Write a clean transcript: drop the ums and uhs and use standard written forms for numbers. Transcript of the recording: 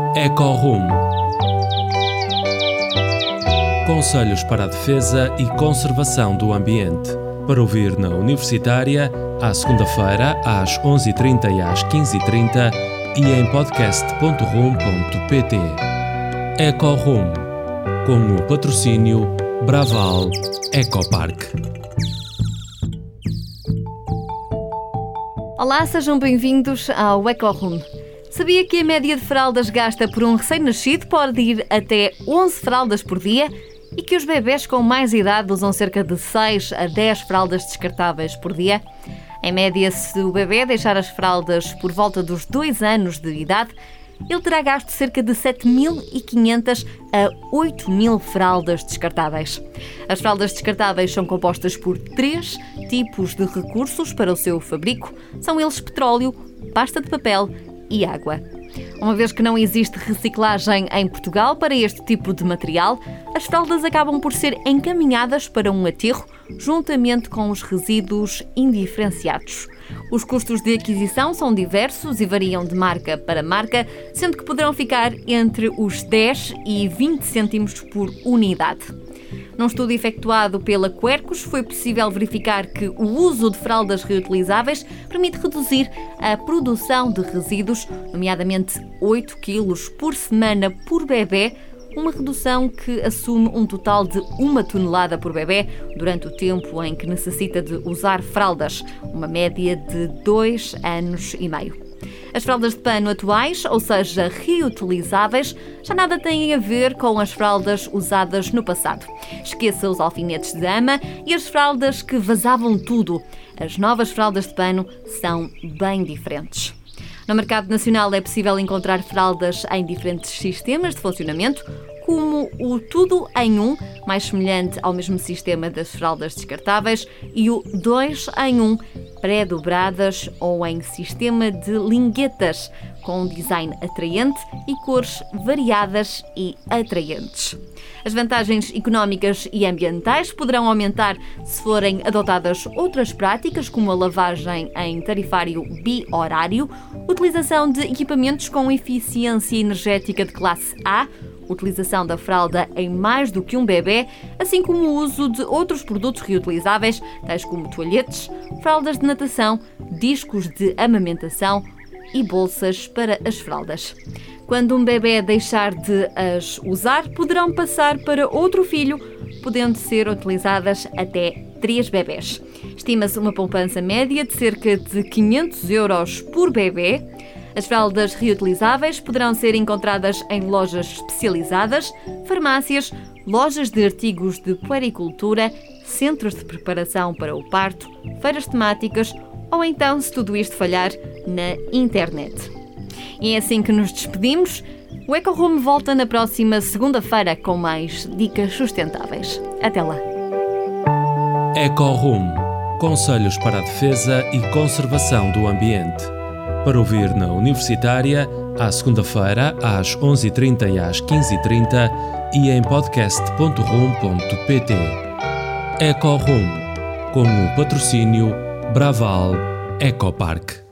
Ecorum. Conselhos para a defesa e conservação do ambiente. Para ouvir na Universitária, à segunda-feira, às 11h30 e às 15h30 e em podcast.rum.pt. Ecorum, com o patrocínio Braval Ecopark. Olá, sejam bem-vindos ao Ecorum. Sabia que a média de fraldas gasta por um recém-nascido pode ir até 11 fraldas por dia e que os bebés com mais idade usam cerca de 6 a 10 fraldas descartáveis por dia? Em média, se o bebê deixar as fraldas por volta dos 2 anos de idade, ele terá gasto cerca de 7.500 a 8.000 fraldas descartáveis. As fraldas descartáveis são compostas por 3 tipos de recursos para o seu fabrico. São eles petróleo, pasta de papel e água. Uma vez que não existe reciclagem em Portugal para este tipo de material, as fraldas acabam por ser encaminhadas para um aterro, juntamente com os resíduos indiferenciados. Os custos de aquisição são diversos e variam de marca para marca, sendo que poderão ficar entre os 10 e 20 cêntimos por unidade. Num estudo efetuado pela Quercus, foi possível verificar que o uso de fraldas reutilizáveis permite reduzir a produção de resíduos, nomeadamente 8 kg por semana por bebê, uma redução que assume um total de 1 tonelada por bebê durante o tempo em que necessita de usar fraldas, uma média de 2 anos e meio. As fraldas de pano atuais, ou seja, reutilizáveis, já nada têm a ver com as fraldas usadas no passado. Esqueça os alfinetes de ama e as fraldas que vazavam tudo. As novas fraldas de pano são bem diferentes. No mercado nacional é possível encontrar fraldas em diferentes sistemas de funcionamento, como o Tudo em 1, mais semelhante ao mesmo sistema das fraldas descartáveis, e o 2 em 1, pré-dobradas ou em sistema de linguetas, com um design atraente e cores variadas e atraentes. As vantagens económicas e ambientais poderão aumentar se forem adotadas outras práticas, como a lavagem em tarifário bi-horário, utilização de equipamentos com eficiência energética de classe A, utilização da fralda em mais do que um bebê, assim como o uso de outros produtos reutilizáveis, tais como toalhetes, fraldas de natação, discos de amamentação e bolsas para as fraldas. Quando um bebê deixar de as usar, poderão passar para outro filho, podendo ser utilizadas até 3 bebés. Estima-se uma poupança média de cerca de 500 € por bebê. As fraldas reutilizáveis poderão ser encontradas em lojas especializadas, farmácias, lojas de artigos de puericultura, centros de preparação para o parto, feiras temáticas ou então, se tudo isto falhar, na internet. E é assim que nos despedimos. O Ecorum volta na próxima segunda-feira com mais dicas sustentáveis. Até lá! Ecorum. Conselhos para a defesa e conservação do ambiente. Para ouvir na Universitária, à segunda-feira, às 11h30 e às 15h30 e em podcast.rum.pt. Ecorum, com o patrocínio Braval Ecopark.